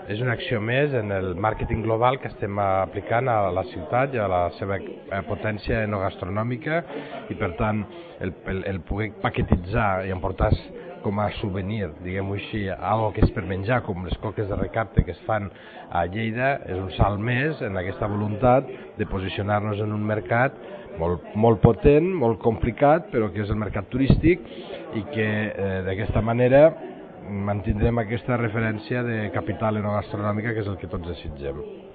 És una acció més en el màrqueting global que estem aplicant a la ciutat i a la seva potència enogastronòmica i per tant el poder paquetitzar i emportar com a souvenir, diguem-ho així, algo que és per menjar, com les coques de recapte que es fan a Lleida, és un salt més en aquesta voluntat de posicionar-nos en un mercat molt potent, molt complicat, però que és el mercat turístic i que d'aquesta manera mantindrem aquesta referència de capital enogastronòmica que és el que tots desitgem.